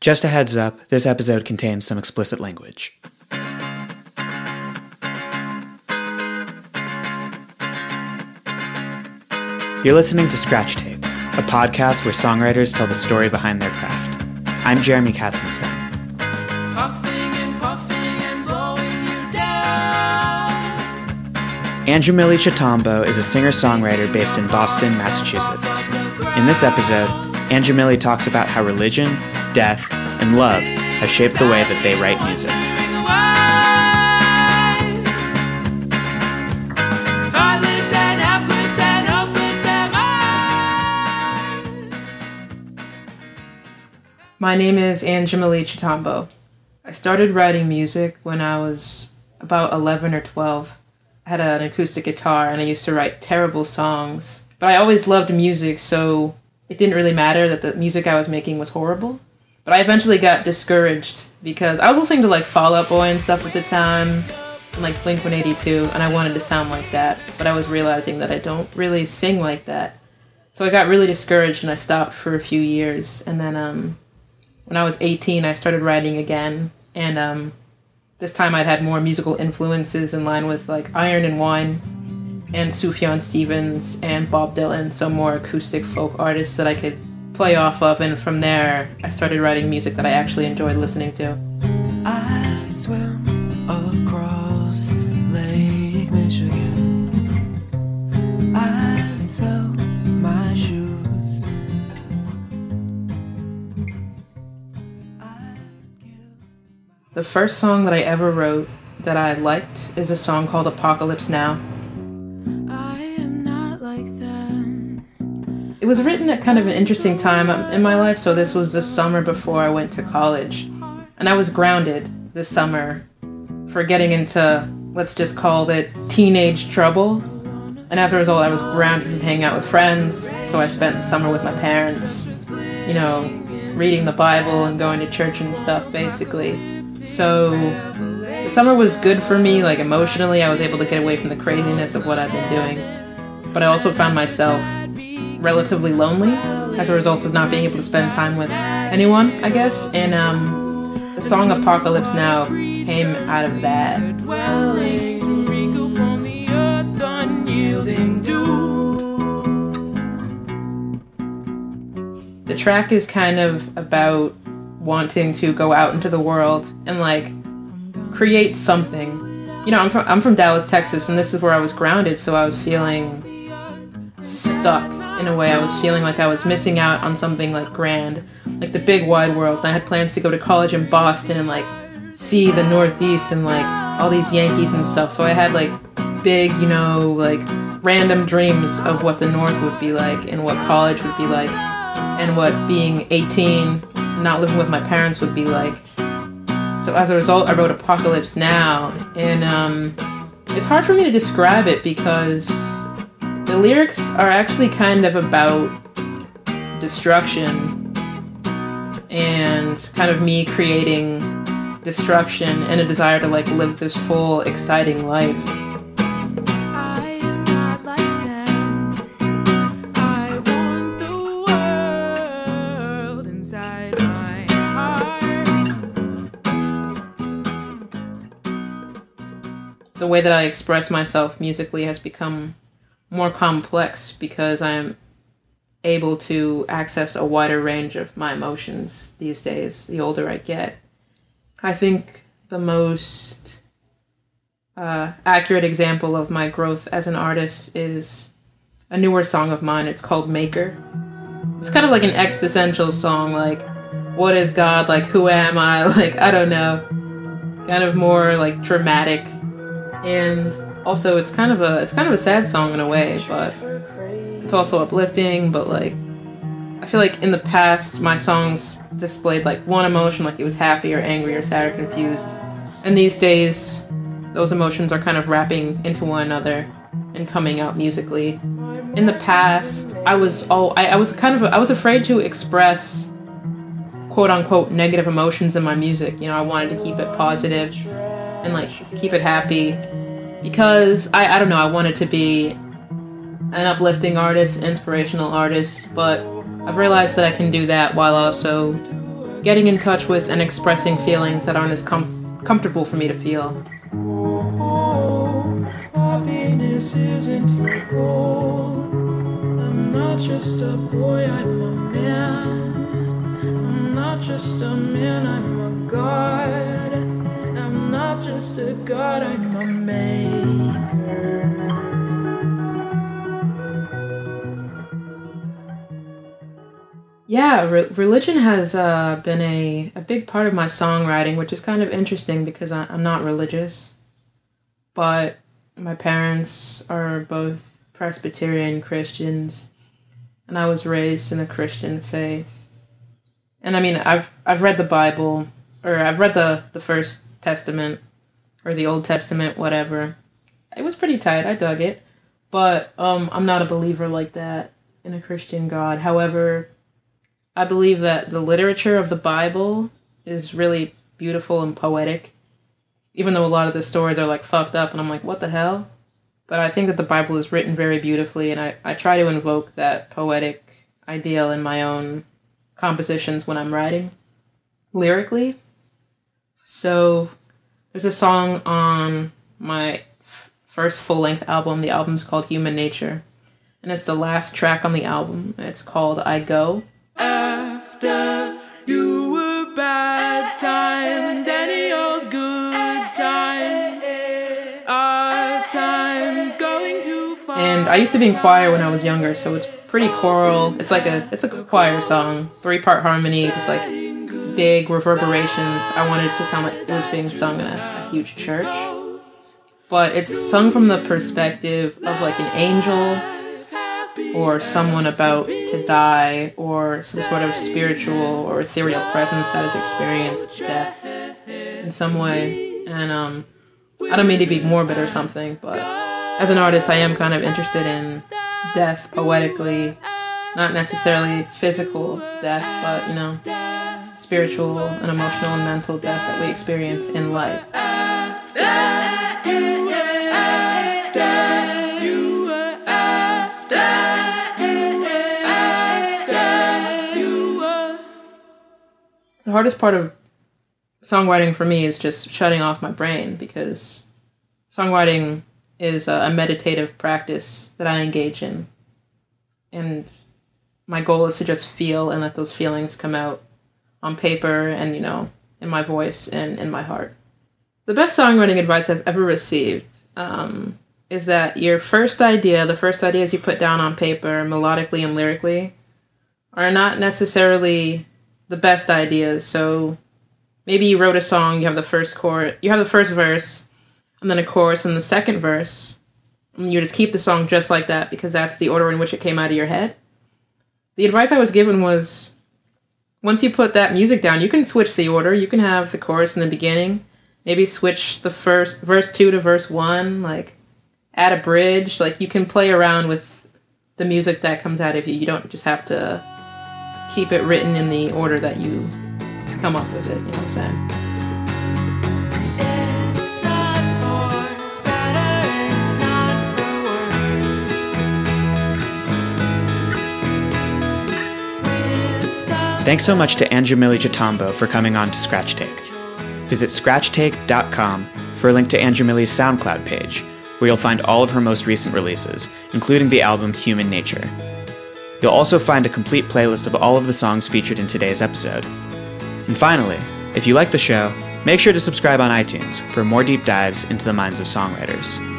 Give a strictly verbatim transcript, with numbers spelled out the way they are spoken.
Just a heads up, this episode contains some explicit language. You're listening to Scratch Tape, a podcast where songwriters tell the story behind their craft. I'm Jeremy Katzenstein. Andrew Millie Chitombo is a singer-songwriter based in Boston, Massachusetts. In this episode, Andrew Millie talks about how religion, death, and love have shaped the way that they write music. My name is Andrew Millie Chitombo. I started writing music when I was about eleven or twelve. I had an acoustic guitar and I used to write terrible songs. But I always loved music, so it didn't really matter that the music I was making was horrible. But I eventually got discouraged because I was listening to like Fall Out Boy and stuff at the time, and like Blink one eighty-two, and I wanted to sound like that. But I was realizing that I don't really sing like that. So I got really discouraged and I stopped for a few years. And then um, when I was eighteen, I started writing again. And um, this time I'd had more musical influences in line with like Iron and Wine and Sufjan Stevens and Bob Dylan, so more acoustic folk artists that I could play off of, and from there I started writing music that I actually enjoyed listening to. I swim across Lake Michigan. I sell my shoes. I give... The first song that I ever wrote that I liked is a song called Apocalypse Now. It was written at kind of an interesting time in my life, so this was the summer before I went to college. And I was grounded this summer for getting into, let's just call it, teenage trouble. And as a result, I was grounded from hanging out with friends, so I spent the summer with my parents, you know, reading the Bible and going to church and stuff, basically. So the summer was good for me, like emotionally. I was able to get away from the craziness of what I've been doing. But I also found myself relatively lonely as a result of not being able to spend time with anyone, I guess. And um, the song Apocalypse Now came out of that. The track is kind of about wanting to go out into the world and like create something. You know, I'm from I'm from Dallas, Texas, and this is where I was grounded, so I was feeling stuck. In a way, I was feeling like I was missing out on something like grand, like the big wide world. And I had plans to go to college in Boston and like see the Northeast and like all these Yankees and stuff. So I had like big, you know, like random dreams of what the North would be like and what college would be like and what being eighteen, not living with my parents would be like. So as a result, I wrote Apocalypse Now, and um, it's hard for me to describe it because the lyrics are actually kind of about destruction and kind of me creating destruction and a desire to like live this full, exciting life. I am not like them. I want the world inside my heart. The way that I express myself musically has become more complex because I'm able to access a wider range of my emotions these days, the older I get. I think the most uh, accurate example of my growth as an artist is a newer song of mine. It's called Maker. It's kind of like an existential song, like, what is God? Like, who am I? Like, I don't know. Kind of more like dramatic. And also, it's kind of a it's kind of a sad song in a way, but it's also uplifting. But like, I feel like in the past, my songs displayed like one emotion, like it was happy or angry or sad or confused. And these days, those emotions are kind of wrapping into one another and coming out musically. In the past, I was all I, I was kind of I was afraid to express quote unquote negative emotions in my music. You know, I wanted to keep it positive and like keep it happy. Because, I, I don't know, I wanted to be an uplifting artist, inspirational artist, but I've realized that I can do that while also getting in touch with and expressing feelings that aren't as com- comfortable for me to feel. Oh, happiness isn't your goal. I'm not just a boy, I'm a man. I'm not just a man, I'm a god. I'm not just a god, I'm a maker. Yeah, re- religion has uh, been a, a big part of my songwriting, which is kind of interesting because I, I'm not religious. But my parents are both Presbyterian Christians, and I was raised in a Christian faith. And I mean, I've I've read the Bible, or I've read the, the First Testament, or the Old Testament, whatever. It was pretty tight, I dug it. But um, I'm not a believer like that in a Christian God. However, I believe that the literature of the Bible is really beautiful and poetic, even though a lot of the stories are like fucked up and I'm like, what the hell? But I think that the Bible is written very beautifully, and I, I try to invoke that poetic ideal in my own compositions when I'm writing lyrically. So there's a song on my f- first full-length album. The album's called Human Nature, and it's the last track on the album. It's called I Go. After you were bad times, any old good times, our times going too far. And I used to be in choir when I was younger, so it's pretty choral. It's like a it's a choir song, three-part harmony, just like big reverberations. I wanted to sound like it was being sung in a, a huge church. But it's sung from the perspective of like an angel, or someone about to die, or some sort of spiritual or ethereal presence that has experienced death in some way. And um, I don't mean to be morbid or something, but as an artist, I am kind of interested in death poetically, not necessarily physical death, but, you know, spiritual and emotional and mental death that we experience in life. The hardest part of songwriting for me is just shutting off my brain, because songwriting is a meditative practice that I engage in. And my goal is to just feel and let those feelings come out on paper and, you know, in my voice and in my heart. The best songwriting advice I've ever received um, is that your first idea, the first ideas you put down on paper, melodically and lyrically, are not necessarily the best ideas. So maybe you wrote a song, you have the first chord, you have the first verse, and then a chorus and the second verse, and you just keep the song just like that because that's the order in which it came out of your head. The advice I was given was, once you put that music down, you can switch the order. You can have the chorus in the beginning, maybe switch the first verse two to verse one, like add a bridge. Like, you can play around with the music that comes out of you. You don't just have to keep it written in the order that you come up with it, you know what I'm saying? It's not for better, it's not for worse. Thanks so much to Anjumili Chitambo for coming on to Scratch Take. Visit scratch take dot com for a link to Anjumili's SoundCloud page, where you'll find all of her most recent releases, including the album Human Nature. You'll also find a complete playlist of all of the songs featured in today's episode. And finally, if you like the show, make sure to subscribe on iTunes for more deep dives into the minds of songwriters.